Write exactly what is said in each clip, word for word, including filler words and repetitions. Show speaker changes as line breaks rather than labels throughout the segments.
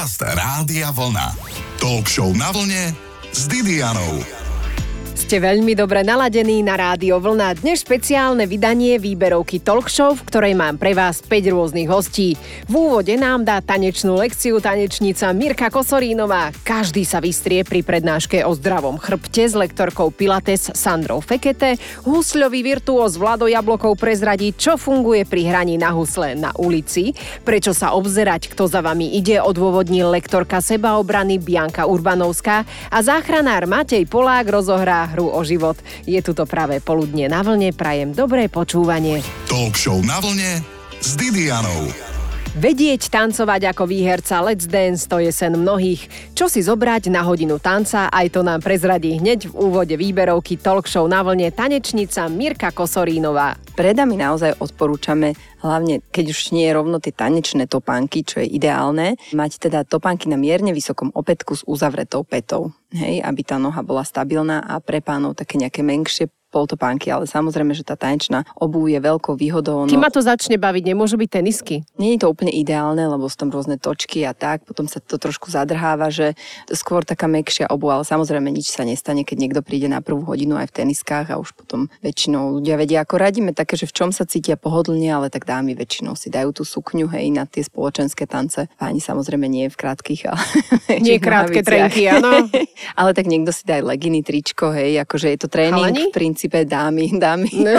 Podcast Rádia Vlna. Talk show na vlne s Didianou.
Ste veľmi dobre naladení na Rádio Vlna. Dnes špeciálne vydanie výberovky Talk Show, v ktorej mám pre vás päť rôznych hostí. V úvode nám dá tanečnú lekciu tanečnica Mirka Kosorínová. Každý sa vystrie pri prednáške o zdravom chrbte s lektorkou Pilates Sandrou Fekete. Husľový virtuóz Vlado Jablokov prezradí, čo funguje pri hraní na husle na ulici. Prečo sa obzerať, kto za vami ide, odôvodní lektorka sebaobrany Bianka Urbanovská a záchranár Matej Polák rozohrá hru o život. Je tu to práve poludnie na vlne, prajem dobré počúvanie.
Talk show na vlne s Didianou.
Vedieť tancovať ako výherca Let's Dance, to je sen mnohých. Čo si zobrať na hodinu tanca, aj to nám prezradí hneď v úvode výberovky Talk show na vlne tanečnica Mirka Kosorínová.
Pre dámy naozaj odporúčame, hlavne keď už nie je rovno tie tanečné topánky, čo je ideálne, mať teda topánky na mierne vysokom opätku s uzavretou pätou. Hej, aby tá noha bola stabilná a pre pánov také nejaké menšie poltopánky, ale samozrejme, že tá tanečná obuv je veľkou výhodou.
Kým ma to začne baviť, nemôžu byť tenisky?
Nie je to úplne ideálne, lebo sú tam rôzne točky a tak, potom sa to trošku zadrháva, že skôr taká mäkšia obuv, ale samozrejme nič sa nestane, keď niekto príde na prvú hodinu aj v teniskách a už potom väčšinou ľudia vedia, ako radíme také, že v čom sa cítia pohodlne, ale tak dámy väčšinou si dajú tú sukňu, hej, na tie spoločenské tance. Páni samozrejme nie v krátkych, ale
nie krátke trenky, áno.
Ale tak niekto si dá aj leginy, tričko, hej, akože je to tréning v princípe dámy, dámy.
No.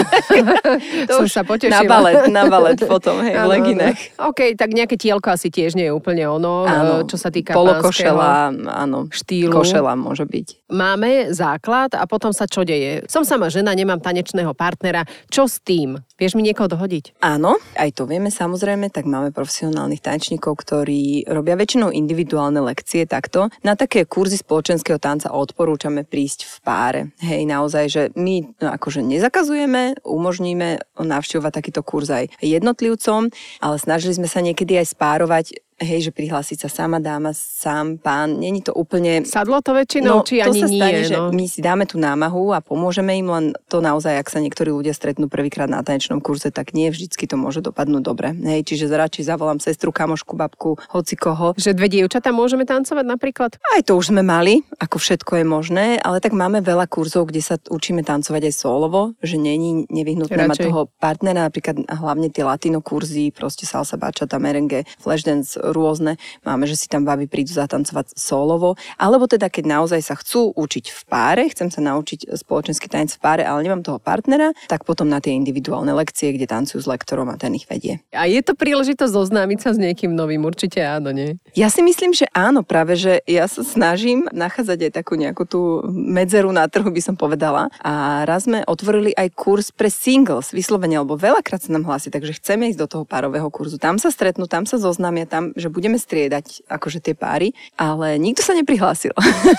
To
som sa potešila.
Na balet, na balet potom, hej, v leginách.
OK, tak nejaké tielko asi tiež nie je úplne ono, áno, čo sa týka
polokošela, áno,
štýlu.
Košela môže byť.
Máme základ a potom sa čo deje? Som sama žena, nemám tanečného partnera. Čo s tým? Vieš mi niekoho dohodiť?
Áno, aj to vieme samozrejme, tak máme profesionálnych tanečníkov, ktorí robia väčšinou individuálne lekcie takto. Na také kurzy spoločenského tanca odporúčame prísť v páre. Hej, naozaj, že my no, akože nezakazujeme, umožníme navštevovať takýto kurz aj jednotlivcom, ale snažili sme sa niekedy aj spárovať. Hej, že prihlásiť sa sama dáma, sám pán, není to úplne...
Sadlo to väčšinou,
no,
či ani
to sa stane,
nie,
že
no.
my si dáme tú námahu a pomôžeme im, len to naozaj, ak sa niektorí ľudia stretnú prvýkrát na tanečnom kurze, tak nie vždycky to môže dopadnúť dobre. Hej, čiže radšej zavolám sestru, kamošku, babku, hoci koho.
Že dve dievčatá môžeme tancovať napríklad?
Aj to už sme mali, ako všetko je možné, ale tak máme veľa kurzov, kde sa učíme tancovať aj solovo, že není nevyhnutné mať toho partnera, napríklad hlavne tie latino kurzy, proste salsa, bachata, merengue, flashdance, rôzne. Máme, že si tam baby prídu zatancovať solovo, alebo teda keď naozaj sa chcú učiť v páre, chcem sa naučiť spoločenský tanec v páre, ale nemám toho partnera, tak potom na tie individuálne lekcie, kde tancujú s lektorom a ten ich vedie.
A je to príležitosť zoznámiť sa s niekým novým? Určite áno, nie?
Ja si myslím, že áno, práve, že ja sa snažím nachádzať aj takú nejakú tú medzeru na trhu, by som povedala. A raz sme otvorili aj kurz pre singles, vyslovene, lebo veľakrát sa nám hlási, takže chceme ísť do toho párového kurzu. Tam sa stretnú, tam sa zoznámia, tam, že budeme striedať akože tie páry, ale nikto sa neprihlásil.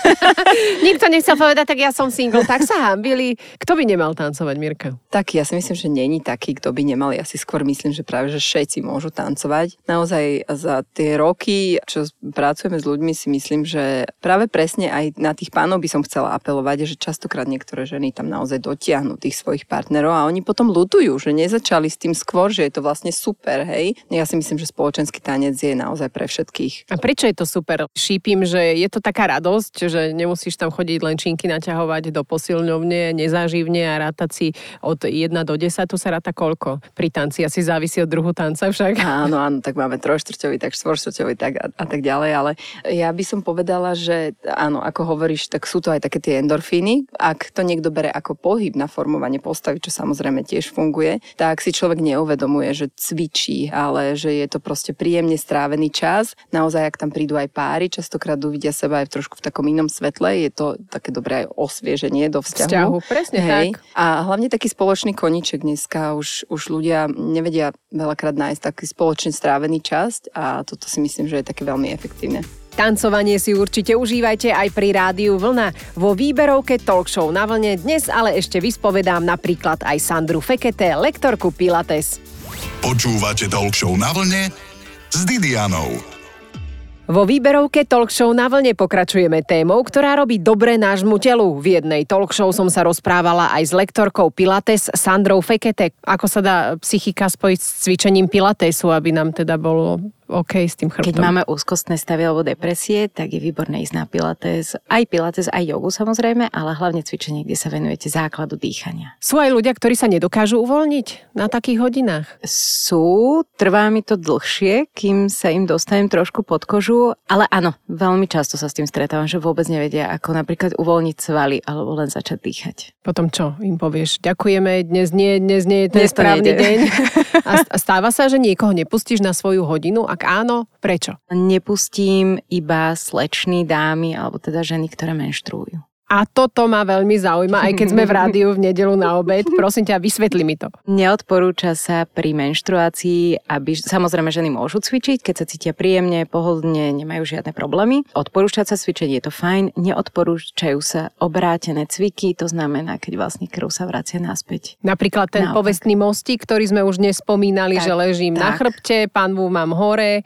Nikto nechcel povedať, tak ja som single, tak sa hambili. Kto by nemal tancovať, Mirka?
Tak ja si myslím, že není taký, kto by nemal. Ja si skôr myslím, že práve, že všetci môžu tancovať. Naozaj za tie roky, čo pracujeme s ľuďmi, si myslím, že práve presne aj na tých pánov by som chcela apelovať, že častokrát niektoré ženy tam naozaj dotiahnu tých svojich partnerov a oni potom ľutujú, že nezačali s tým skôr, že je to vlastne super, hej. Ja si myslím, že spoločenský tanec je naozaj pre všetkých.
A prečo je to super? Šípim, že je to taká radosť, že nemusíš tam chodiť len činky naťahovať do posilňovne, nezáživne a rátať si od jedna do desať, tu sa ráta koľko? Pri tanci asi závisí od druhu tanca však.
Áno, áno, tak máme trojštvrťový, tak štvorštvrťový, tak a, a tak ďalej, ale ja by som povedala, že áno, ako hovoríš, tak sú to aj také tie endorfíny. Ak to niekto bere ako pohyb na formovanie postavy, čo samozrejme tiež funguje, tak si človek neuvedomuje, že cvičí, ale že je to proste príjemne strávený čas. Naozaj, ak tam prídu aj páry, častokrát uvidia seba aj v trošku v takom inom svetle, je to také dobré aj osvieženie do vzťahu.
Vzťahu, presne
hej.
tak.
A hlavne taký spoločný koníček dneska už, už ľudia nevedia veľakrát nájsť taký spoločne strávený čas a toto si myslím, že je také veľmi efektívne.
Tancovanie si určite užívajte aj pri Rádiu Vlna. Vo výberovke Talk show na vlne dnes ale ešte vyspovedám napríklad aj Sandru Fekete, lektorku Pilates.
Počúvate Talk show na vlne s Didianou.
Vo výberovke Talk show na vlne pokračujeme témou, ktorá robí dobre nášmu telu. V jednej talk show som sa rozprávala aj s lektorkou Pilates Sandrou Fekete. Ako sa dá psychika spojiť s cvičením Pilatesu, aby nám teda bolo OK s tým chrbtom.
Keď máme úzkostné stavy alebo depresie, tak je výborné ísť na pilates. Aj pilates, aj jogu samozrejme, ale hlavne cvičenie, kde sa venujete základu dýchania.
Sú aj ľudia, ktorí sa nedokážu uvoľniť na takých hodinách?
Sú, trvá mi to dlhšie, kým sa im dostanem trošku pod kožu, ale áno, veľmi často sa s tým stretávam, že vôbec nevedia, ako napríklad uvoľniť svaly alebo len začať dýchať.
Potom čo im povieš? Ďakujeme, dnes nie, dnes nie je ten správny deň. A stáva sa, že niekoho nepustíš na svoju hodinu? Ak áno, prečo?
Nepustím iba slečny, dámy alebo teda ženy, ktoré menštruujú.
A toto ma veľmi zaujíma, aj keď sme v rádiu v nedeľu na obed. Prosím ťa, vysvetli mi to.
Neodporúča sa pri menštruácii, aby samozrejme ženy môžu cvičiť, keď sa cítia príjemne, pohodlne, nemajú žiadne problémy. Odporúča sa cvičiť, je to fajn. Neodporúčajú sa obrátené cviky, to znamená, keď vlastne krv sa vracia naspäť.
Napríklad ten naopak. Povestný mostík, ktorý sme už nespomínali, tak, že ležím tak. na chrbte, panvu mám hore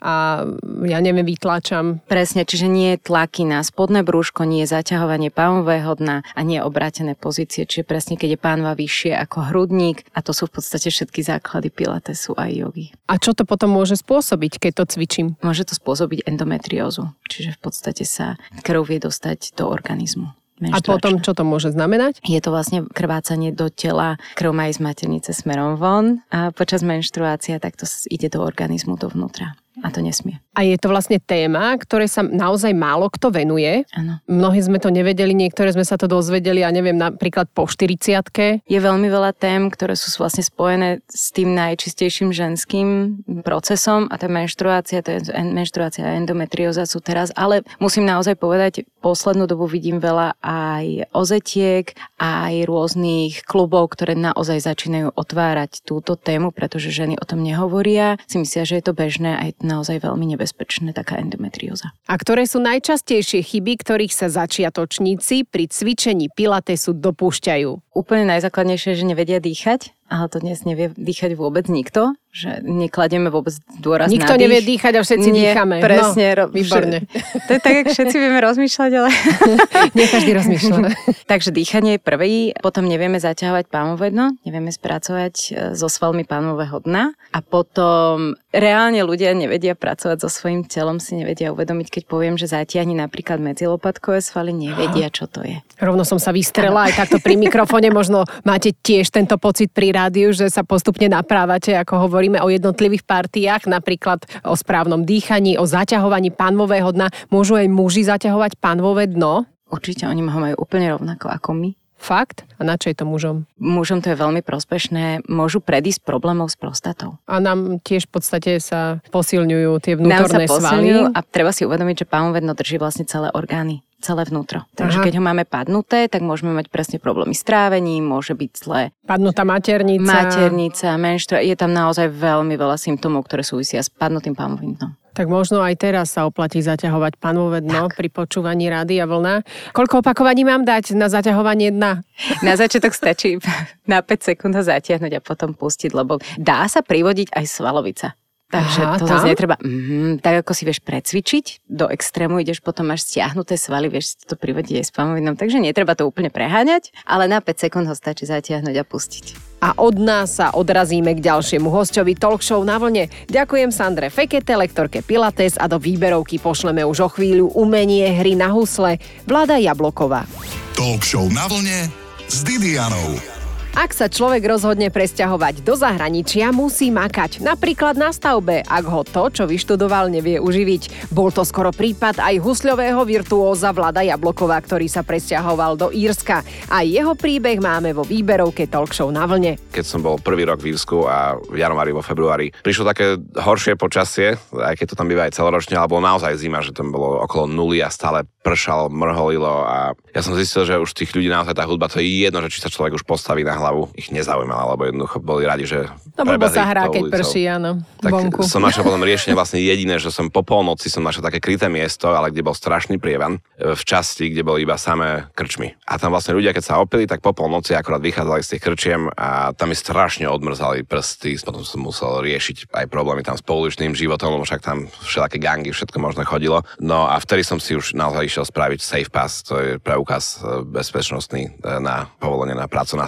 a ja neviem, vytlačam.
Presne, čiže nie tlaky na spodné brúško, nie zaťahovanie pánvového dna a nie obrátené pozície, čiže presne keď je pánva vyššie ako hrudník a to sú v podstate všetky základy pilatesu a jogy.
A čo to potom môže spôsobiť, keď to cvičím?
Môže to spôsobiť endometriózu, čiže v podstate sa krv vie dostať do organizmu.
A potom, čo to môže znamenať?
Je to vlastne krvácanie do tela, krv má ísť z maternice smerom von a počas menštruácie takto ide do organizmu dovnútra. A to nesmie.
A je to vlastne téma, ktoré sa naozaj málo kto venuje.
Áno.
Mnohí sme to nevedeli, niektoré sme sa to dozvedeli, a neviem, napríklad po štyridsiatke.
Je veľmi veľa tém, ktoré sú vlastne spojené s tým najčistejším ženským procesom a tá menštruácia, to je menštruácia a endometrióza sú teraz, ale musím naozaj povedať, poslednú dobu vidím veľa aj ozetiek, aj rôznych klubov, ktoré naozaj začínajú otvárať túto tému, pretože ženy o tom nehovoria, si myslia, že je to bežné a je naozaj veľmi nebezpečné, taká endometrióza.
A ktoré sú najčastejšie chyby, ktorých sa začiatočníci pri cvičení pilatesu dopúšťajú?
Úplne najzákladnejšie je, že nevedia dýchať, ale to dnes nevie dýchať vôbec nikto, že nekladieme vôbec dôraz na dých.
Nikto nevie dýchať a všetci
Nie,
dýchame.
Presne.
No, výborne.
To je tak, jak všetci vieme rozmýšľať, ale...
Nie každý rozmýšľa.
Takže dýchanie je prvý, potom nevieme zaťahovať pánvové dno, nevieme spracovať so svalmi pánvového dna a potom reálne ľudia nevedia pracovať so svojím telom, si nevedia uvedomiť, keď poviem, že zatiahni napríklad medzilopatkové svaly, nevedia, čo to je.
Rovno som sa vystrela aj takto pri mikrofóne, možno máte tiež tento pocit pri rádiu, že sa postupne naprávate, ako hovoríme o jednotlivých partiách, napríklad o správnom dýchaní, o zaťahovaní pánvového dna. Môžu aj muži zaťahovať pánvové dno?
Určite, oni ho majú úplne rovnako ako my.
Fakt? A na čo je to mužom?
Mužom to je veľmi prospešné. Môžu predísť problémov s prostatou.
A nám tiež v podstate sa posilňujú tie vnútorné svaly.
A treba si uvedomiť, že pánvové dno drží vlastne celé orgány. Celé vnútro. Takže
Aha.
keď ho máme padnuté, tak môžeme mať presne problémy s trávením, môže byť zlé.
Padnutá maternica.
Maternica, menštruácia. Je tam naozaj veľmi veľa symptómov, ktoré súvisia s padnutým pánvovým dnom.
Tak možno aj teraz sa oplatí zaťahovať pánvové dno tak. pri počúvaní Rádia Vlna. Koľko opakovaní mám dať na zaťahovanie dna?
Na začiatok stačí na päť sekúnd ho zatiahnuť a potom pustiť, lebo dá sa privodiť aj svalovica. Takže
Aha,
to zase netreba, mm, tak ako si vieš precvičiť, do extrému ideš, potom máš stiahnuté svaly, vieš si to privodiť aj s pánvovým, takže netreba to úplne preháňať, ale na päť sekúnd ho stačí zatiahnuť a pustiť.
A od nás sa odrazíme k ďalšiemu hosťovi Talk Show na vlne. Ďakujem Sandre Fekete, lektorke Pilates, a do výberovky pošleme už o chvíľu umenie hry na husle Vlada Jabloková.
Talk Show na vlne s Didianou.
Ak sa človek rozhodne presťahovať do zahraničia, musí makať. Napríklad na stavbe, ak ho to, čo vyštudoval, nevie uživiť. Bol to skoro prípad aj husľového virtuóza Vlada Jabloková, ktorý sa presťahoval do Írska. A jeho príbeh máme vo výberovke Talk Show na vlne.
Keď som bol prvý rok v Írsku a v januári, vo februári prišlo také horšie počasie, aj keď to tam býva aj celoročne, ale bolo naozaj zima, že tam bolo okolo nuly a stále pršalo, mrholilo a ja som zistil, že už tých ľudí naozaj tá hudba, to je jedno, že či sa človek už postaví na hlavu, ich nezaujímala, lebo jednoducho boli radi, že
no,
prebehli
sa hrá, keď
ulicou.
prší, áno,
tak
vonku.
Som našiel potom riešenie vlastne jediné, že som po polnoci som našiel také kryté miesto, ale kde bol strašný prievan v časti, kde boli iba samé krčmy. A tam vlastne ľudia, keď sa opili, tak po polnoci akorát vychádzali z tých krčiem a tam mi strašne odmrzali prsty, potom som musel riešiť aj problémy tam s pouličným životom, lebo však tam všelaké gangy, všetko možné chodilo. No a vtedy som si už naozaj išiel spraviť safe pass, to je preukaz bezpečnostný na povolenie na prácu na stavbe.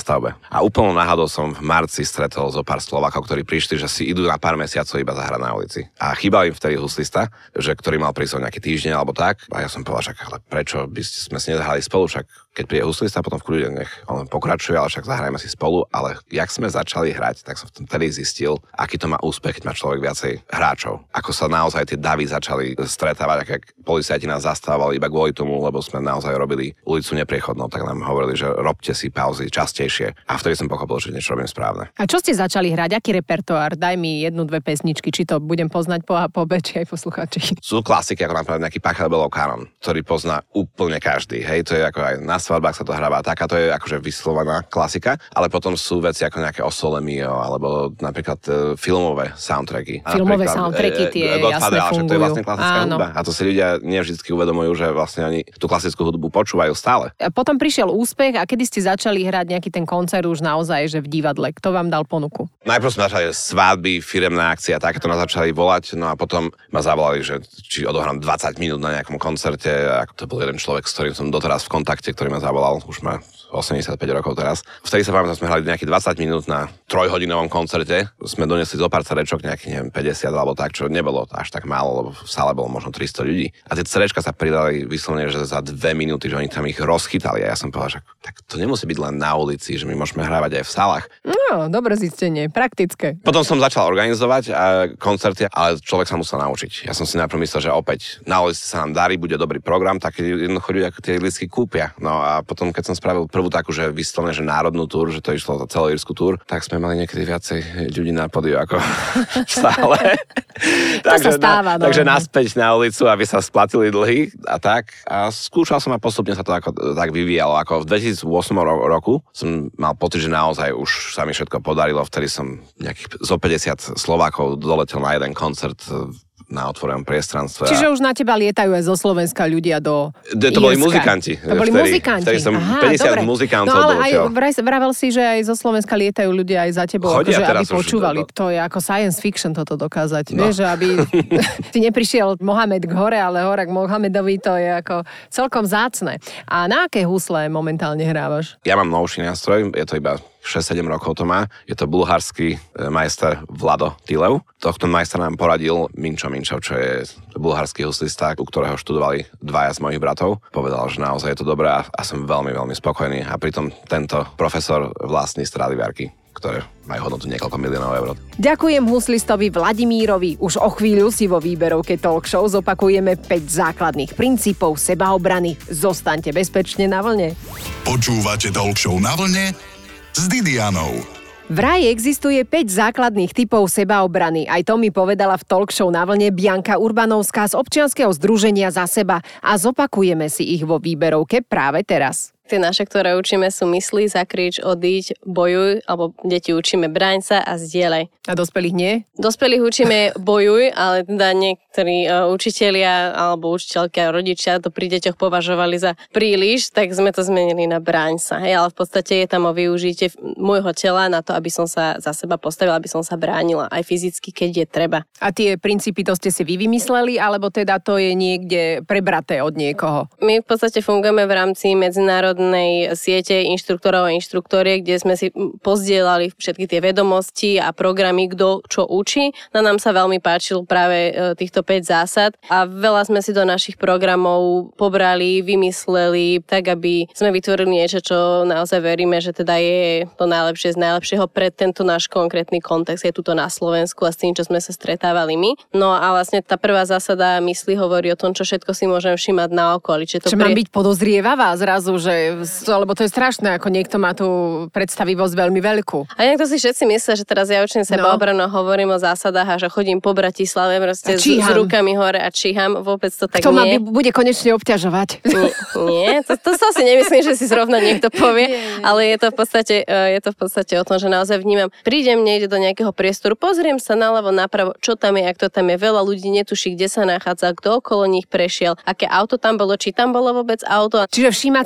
A úplne náhodou som v marci stretol zo pár Slovákov, ktorí prišli, že si idú na pár mesiacov iba zahrať na ulici. A chýbal im vtedy huslista, že ktorý mal prísť o nejaký týždeň alebo tak. A ja som povedal, že ale prečo by sme si nezahrali spolu, však keď príde huslista, potom v kľude nech on pokračuje, ale však zahrajeme si spolu. Ale jak sme začali hrať, tak som vtedy zistil, aký to má úspech, keď má človek viacej hráčov. Ako sa naozaj tie davy začali stretávať, ak policajti nás zastávali iba kvôli tomu, lebo sme naozaj robili ulicu nepriechodnou, tak nám hovorili, že robte si pauzy častejšie. A vtedy som pochopil, že niečo robím správne.
A čo ste začali hrať? Aký repertoár? Daj mi jednu, dve pesničky, či to budem poznať po A, po B, či aj poslucháči.
Sú klasiky, ako napríklad nejaký Pachelbelov kanon, ktorý pozná úplne každý. Hej, to je ako aj na svadbách sa to hráva, taká to je akože vyslovená klasika, ale potom sú veci ako nejaké O Sole Mio, alebo napríklad e, filmové soundtracky.
Filmové soundtracky tie e, jasne fungujú.
To je vlastne klasická
Áno.
hudba. A to si ľudia nevždy uvedomujú, že vlastne oni tú klasickú hudbu počúvajú stále.
A potom prišiel úspech a kedy ste začali hrať nejaký ten koncert už naozaj, že v divadle? Kto vám dal ponuku?
Najprv sme začali svadby, firemné akcie a takéto nás začali volať, no a potom ma zavolali, že či odohrám dvadsať minút na nejakom koncerte. A to bol jeden človek, s ktorým som doteraz v kontakte, ktorý ma zavolal, už má osemdesiatpäť rokov teraz. Vtedy sa pamätám, sme hrali nejakých dvadsať minút na trojhodinovom koncerte. Sme donesli zo pár cerečok, nejakých neviem, päťdesiat alebo tak, čo nebolo až tak málo, lebo v sále bolo možno tristo ľudí. A tie cerečka sa pridali vyslovene, že za dve minúty, že oni tam ich rozchytali. A ja som povedal, že tak to nemusí byť len na ulici, že my môžeme hrávať aj v sálach.
No, dobré zistenie, praktické.
Potom som začal organizovať a koncerty, ale človek sa musel naučiť. Ja som si najprv myslel, že opäť na ulici sa nám darí, bude dobrý program, tak jednoducho ľudia tie lístky kúpia. No a potom, keď som spravil prvú takú, že vyslovene, že národnú túr, že to išlo za celoírsku túr, tak sme mali niekedy viacej ľudí na pódiu ako v sále.
To takže, sa stáva,
na,
no.
Takže naspäť na ulicu, aby sa splatili dlhy a tak. A skúšal som a postupne sa to ako, tak vyvíjalo. Ako v dvetisícosem roku som mal pocit, že naozaj už sa mi všetko podarilo. Vtedy som nejakých zo päťdesiat Slovákov doletel na jeden koncert na otvorenom priestranstve.
Čiže už na teba lietajú aj zo Slovenska ľudia do
De, To boli muzikanti.
To boli
vtedy,
muzikanti.
Vtedy som
Aha,
päťdesiat
dobre.
muzikantov
No ale
doletel.
aj vravel si, že aj zo Slovenska lietajú ľudia aj za tebou,
Chodia
akože, aby
teraz už
počúvali.
do-
To je ako science fiction toto dokázať.
No.
Vieš, že aby ti neprišiel Mohamed k hore, ale hora k Mohamedovi, to je ako celkom vzácne. A na aké husle momentálne hrávaš?
Ja mám novší nástroj, je to iba šesť sedem rokov to má. Je to bulharský majster Vlado Tilev. Tohto majstra nám poradil Minčo Minčov, čo je bulharský huslista, u ktorého študovali dvaja z mojich bratov. Povedal, že naozaj je to dobré a, a som veľmi, veľmi spokojný. A pritom tento profesor vlastní Stradivariky, ktoré majú hodnotu niekoľko miliónov eur.
Ďakujem huslistovi Vladimírovi. Už o chvíľu si vo výberovke Talk Show zopakujeme päť základných princípov sebaobrany. Zostaňte bezpečne na vlne.
Počúvate Talk Show na vlne s Didianou.
Vraj existuje päť základných typov sebaobrany. Aj to mi povedala v Talk Show na vlne Bianka Urbanovská z občianskeho združenia Za seba. A zopakujeme si ich vo výberovke práve teraz.
Tie naše, ktoré učíme, sú mysli, zakrič, odíď, bojuj, alebo deti učíme bráň sa a zdieľaj.
A dospelých nie?
Dospelých učíme bojuj, ale teda niektorí uh, učitelia alebo učiteľky a rodičia to pri deťoch považovali za príliš, tak sme to zmenili na bráň sa. Hej, ale v podstate je tam o využitie môjho tela na to, aby som sa za seba postavila, aby som sa bránila aj fyzicky, keď je treba.
A tie princípy to ste si vy vymysleli, alebo teda to je niekde prebraté od niekoho?
My v podstate fungujeme v rámci medzinárodnej siete inštruktorov a inštruktoriek, kde sme si pozdieľali všetky tie vedomosti a programy, kto čo učí. Na nám sa veľmi páčil práve týchto päť zásad a veľa sme si do našich programov pobrali, vymysleli, tak aby sme vytvorili niečo, čo naozaj veríme, že teda je to najlepšie z najlepšieho pre tento náš konkrétny kontext. Je tuto na Slovensku a s tým, čo sme sa stretávali my. No a vlastne tá prvá zásada mysli hovorí o tom, čo všetko si môžem všimať na okolí. Čiže to
Čiže
pre...
mám byť podozrievavá zrazu, že lebo to je strašné, ako niekto má tú predstavivosť veľmi veľkú.
A niekto si všetci myslia, že teraz ja učím sebaobranu, no. Hovorím o zásadách a že chodím po Bratislave proste s, s rukami hore a číham. Vôbec to tak
Kto
nie.
Kto ma bude konečne obťažovať?
Nie, nie to, to sa si nemyslím, že si zrovna niekto povie, nie, nie. Ale je to, v podstate, je to v podstate o tom, že naozaj vnímam. Prídem niekde do nejakého priestoru, pozriem sa naľavo, napravo, čo tam je, ak to tam je. Veľa ľudí netuší, kde sa nachádza, kto okolo nich prešiel, aké auto tam bolo, či tam bolo vôbec auto.
Čiže všímať si prostredie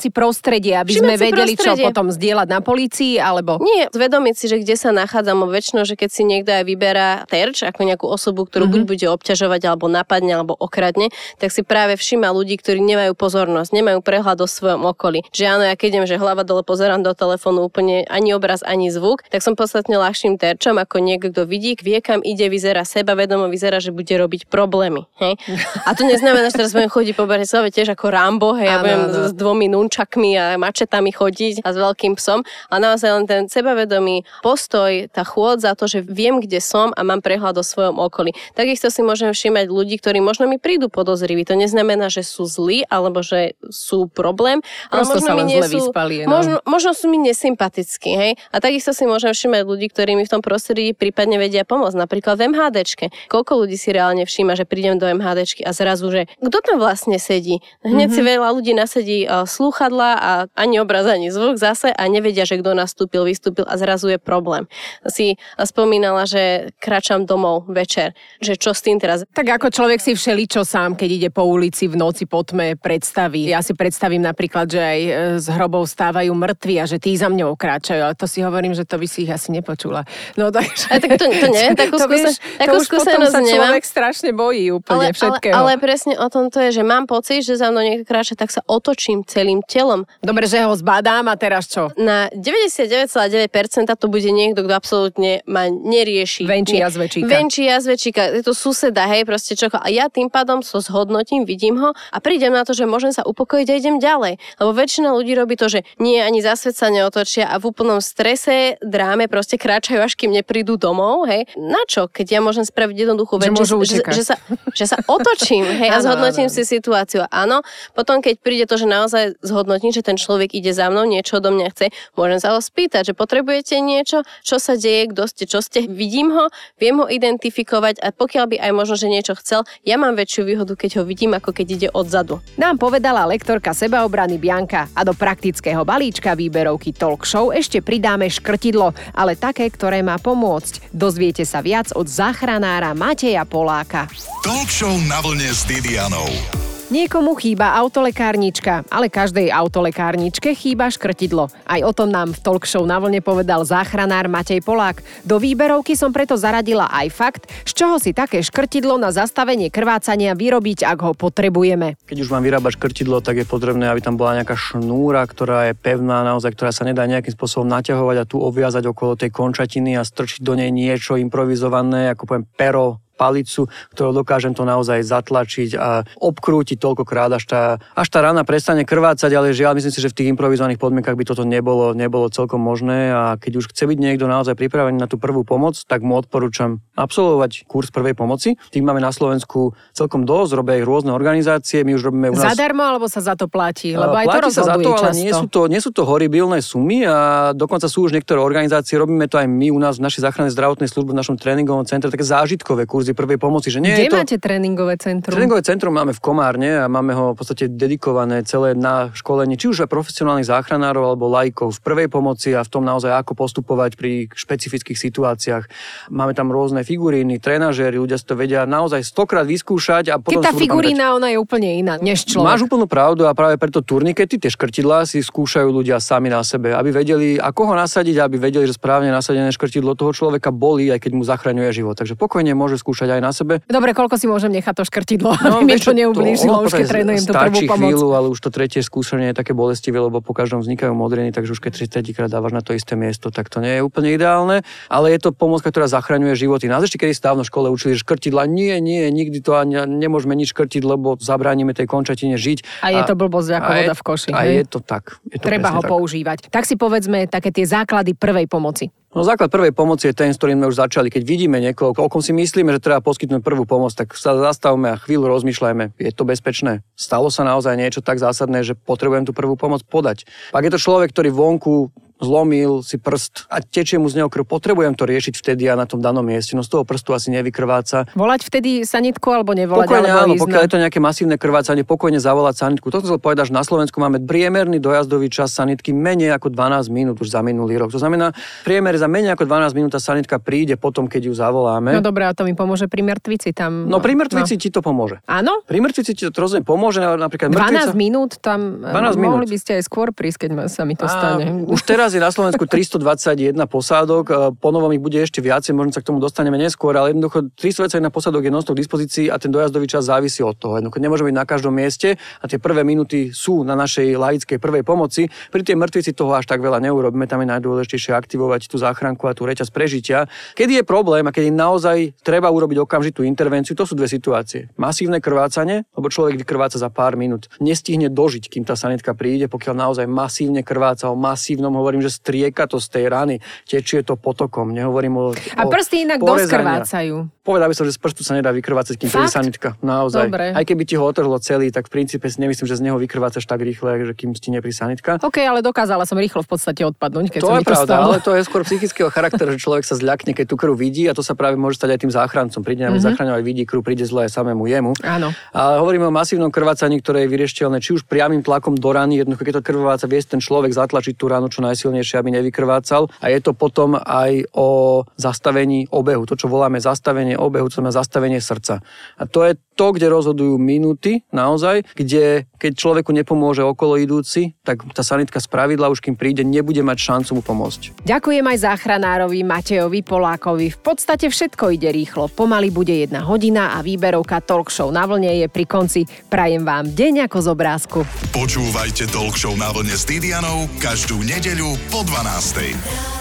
prostredie, aby
Všimať
sme
si
vedeli,
prostredie.
čo potom zdieľať na polícii, alebo...
Nie, zvedomiť si, že kde sa nachádzam, väčšinou, že keď si niekto aj vyberá terč, ako nejakú osobu, ktorú mm-hmm. buď bude obťažovať, alebo napadne, alebo okradne, tak si práve všíma ľudí, ktorí nemajú pozornosť, nemajú prehľad o svojom okolí. Že áno, ja keď idem, že hlava dole pozerám do telefónu, úplne ani obraz, ani zvuk, tak som podstatne ľahším terčom, ako niekto, kto vidí, vie, kam ide, vyzerá seba, vedomo vyzerá, že bude robiť problémy. Hej? A to neznamená, že teraz budem chodiť po Bratislave tiež ako Rambo, hej, ja budem s dvomi nunčakmi a mačetami chodiť a s veľkým psom. A naozaj len ten sebavedomý postoj, tá chôdza, to, že viem, kde som a mám prehľad o svojom okolí. Takisto si môžem všímať ľudí, ktorí možno mi prídu podozriví. To neznamená, že sú zlí alebo že sú problém, ale
Prosto
možno
sa
mi
len
nie
zle
sú,
vyspali, no.
možno, možno sú mi nesympatickí, hej. A takisto si môžem všímať ľudí, ktorí mi v tom prostredí prípadne vedia pomôcť. Napríklad v MHDčke. Koľko ľudí si reálne všíma, že prídem do MHDčky a zrazu, že kto tam vlastne sedí? Hneď mm-hmm. si veľa ľudí nasedí uh, slúchadla a ani obraz, ani zvuk zase a nevedia, že kto nastúpil, vystúpil a zrazu je problém. Si spomínala, že kráčam domov večer, že čo s tým teraz?
Tak ako človek si všeličo sám, keď ide po ulici v noci po tme, predstaví. Ja si predstavím napríklad, že aj z hrobov stávajú mŕtvi a že tí za mňou kráčajú, ale to si hovorím, že to by si ich asi nepočula. No takže...
A tak to, to neviem, takú,
to
skúsen,
vieš,
takú
to už
skúsenosť
potom sa
nemám.
človek strašne bojí úplne
ale,
všetkého.
Ale, ale presne o tom to je, že mám pocit, že za mnou niekto kráča, tak sa otočím celým telom.
Dobre, že ho zbadám a teraz čo?
Na deväťdesiatdeväť celá deväť percent to bude niekto, kto absolútne ma nerieši.
Venčí jazvečíka.
Venčí jazvečíka. Je to suseda, hej, proste čo. A ja tým pádom so zhodnotím, vidím ho a prídem na to, že môžem sa upokojiť a idem ďalej. Lebo väčšina ľudí robí to, že nie, ani za svet sa neotočia a v úplnom strese, dráme proste kráčajú, až kým neprídu domov, hej. Na čo? Keď ja môžem spraviť jednoduchú vec, že, že, že, sa, že sa otočím, hej, a zhodnotím si situáciu. Áno, potom keď príde to, že naozaj zhodnotím, že ten človek ide za mnou, niečo do mňa chce, môžem sa ho spýtať, že potrebujete niečo, čo sa deje, kto ste, čo ste, vidím ho, viem ho identifikovať a pokiaľ by aj možno, že niečo chcel, ja mám väčšiu výhodu, keď ho vidím, ako keď ide odzadu.
Nám povedala lektorka sebaobrany Bianka a do praktického balíčka výberovky Talk Show ešte pridáme škrtidlo, ale také, ktoré má pomôcť. Dozviete sa viac od záchranára Mateja Poláka.
Talk Show na vlne s Didianou.
Niekomu chýba autolekárnička, ale každej autolekárničke chýba škrtidlo. Aj o tom nám v Talk Show na vlne povedal záchranár Matej Polák. Do výberovky som preto zaradila aj fakt, z čoho si také škrtidlo na zastavenie krvácania vyrobiť, ak ho potrebujeme.
Keď už mám vyrábať škrtidlo, tak je potrebné, aby tam bola nejaká šnúra, ktorá je pevná, naozaj, ktorá sa nedá nejakým spôsobom naťahovať a tu obviazať okolo tej končatiny a strčiť do nej niečo improvizované, ako poviem pero, palicu, ktorou dokážem to naozaj zatlačiť a obkrútiť toľkokrát, až tá, až tá rana prestane krvácať, ale žiaľ, myslím si, že v tých improvizovaných podmienkach by toto nebolo, nebolo celkom možné a keď už chce byť niekto naozaj pripravený na tú prvú pomoc, tak mu odporúčam absolvovať kurz prvej pomoci. Tým máme na Slovensku celkom dosť, robia ich rôzne organizácie, my už robíme u nás...
Zadarmo, alebo sa za to platí? Lebo aj
platí
to
sa za to, ale
často.
nie sú to, nie sú to horibilné sumy a dokonca sú už niektoré organizácie, robíme to aj my u nás v našej záchrannej zdravotnej službe v našom tréningovom centre, také zážitkové kurzy prvej pomoci, že nie
Kde
je to...
máte tréningové centrum?
Tréningové centrum máme v Komárne a máme ho v podstate dedikované celé na školenie, či už aj profesionálnych záchranárov alebo laikov v prvej pomoci a v tom naozaj ako postupovať pri špecifických situáciách. Máme tam rôzne figuríny, trenažéri, ľudia si to vedia naozaj stokrát vyskúšať a potom...
Keď tá figurína, ona je úplne iná než človek.
Máš úplnú pravdu a práve preto turnikety, tie škrtidlá si skúšajú ľudia sami na sebe, aby vedeli, ako ho nasadiť, aby vedeli, že správne nasadené škrtidlo toho človeka bolí, aj keď mu zachraňuje život. Takže pokojne môže skúšať aj na sebe.
Dobre, koľko si môžem nechať to škrtidlo,
No,
aby mi to neublížilo, už keď trénujem tú prvú pomoc.
Stačí chvíľu, ale už to tretie skúšanie je také bolestivé, lebo po každom vznikajú modriny, takže už keď tridsiaty krát dávaš na to isté miesto, tak to nie je úplne ideálne, ale je to pomôcka, ktorá zachraňuje životy. Nás ešte kedy stávno v škole učili, že škrtidla nie, nie, nikdy to ani nemôžeme nič škrtiť, lebo zabránime tej končatine žiť.
A je to blbosť ako voda v koši.
A je to tak. Je to
Treba ho
tak.
používať. Tak si povedzme také tie základy prvej pomoci.
No základ prvej pomoci je ten, s ktorým sme už začali. Keď vidíme niekoho, o kom si myslíme, že treba poskytnúť prvú pomoc, tak sa zastavme a chvíľu rozmýšľajme, je to bezpečné. Stalo sa naozaj niečo tak zásadné, že potrebujem tú prvú pomoc podať. Ak je to človek, ktorý vonku zlomil si prst a tečie mu z neho krv, potrebujem to riešiť vtedy a na tom danom mieste. No z toho prstu asi nevykrváca.
Volať vtedy sanitku alebo nevolať?
Pokojne
alebo
áno,
ísť
pokiaľ
na...
je to nejaké masívne krvácanie, pokojne zavolať sanitku. To som chcel povedať, že na Slovensku máme priemerný dojazdový čas sanitky menej ako dvanásť minút už za minulý rok. To znamená, priemer za menej ako dvanásť minút tá sanitka príde potom, keď ju zavoláme.
No dobré, a to mi pomôže pri mŕtvici tam.
No pri mŕtvici
no.
ti to pomôže.
Áno?
Pri mŕtvici ti to rozumiem pomôže, napríklad mŕtvica.
dvanásť minút tam
dvanásť
mohli
minút.
by ste aj skôr prísť, keď sa mi to stane.
Už teraz je na Slovensku tristodvadsaťjeden posádok, ponovom ich bude ešte viacej, možno sa k tomu dostaneme neskôr, ale jednoducho tristodvadsaťjeden posádok je non-stop k dispozícii a ten dojazdový čas závisí od toho. Jednoducho nemôže byť na každom mieste a tie prvé minúty sú na našej laickej prvej pomoci. Pri tej mŕtvici toho až tak veľa neurobíme, tam je najdôležitejšie aktivovať tú záchranku a tú reťaz prežitia. Keď je problém a keď je naozaj treba urobiť okamžitú intervenciu, to sú dve situácie. Masívne krvácanie, lebo človek vykrváca za pár minút. Nestihne dožiť, kým tá sanitka príde, pokiaľ naozaj masívne krváca, o masívnom hovorím, že strieka to z tej rany, tečie to potokom, nehovorím o,
a prsty inak dosť krvácajú.
Povedal by som, že z prstu sa nedá vykrvácať, kým príde sanitka. Naozaj.
Dobre.
Aj keby ti ho otrhlo celý, tak v princípe si nemyslím, že z neho vykrvácaš tak rýchle, že kým ti nepríde sanitka.
OK, ale dokázala som rýchlo v podstate odpadnúť, keď
to
som
je
mi to
pravda,
stalo.
ale to je skôr psychického charakteru, že človek sa zľakne, keď tú krv vidí a to sa práve môže stať aj tým záchrancom. Príde nám mm-hmm. zachraňovať, vidí krv, príde zle aj samému jemu.
Áno.
A hovoríme o masívnom krvácaní, ktoré je vyriešiteľné či už priamym tlakom do rany, jednoducho keď to krváca, vie ten človek zatlačiť tú ranu čo najsilnejšie, aby nevykrvácal. A je to potom aj o zastavení obehu, to čo voláme zastavenie obehu, to znamená zastavenie srdca. A to je to, kde rozhodujú minúty, naozaj, kde keď človeku nepomôže okolo idúci, tak tá sanitka spravidla už kým príde, nebude mať šancu mu pomôcť.
Ďakujem aj záchranárovi Matejovi Polákovi. V podstate všetko ide rýchlo. Pomaly bude jedna hodina a výberovka Talk Show na vlne je pri konci. Prajem vám deň ako z obrázku.
Počúvajte Talk Show na vlne s Didianou každú nedeľu po dvanástej.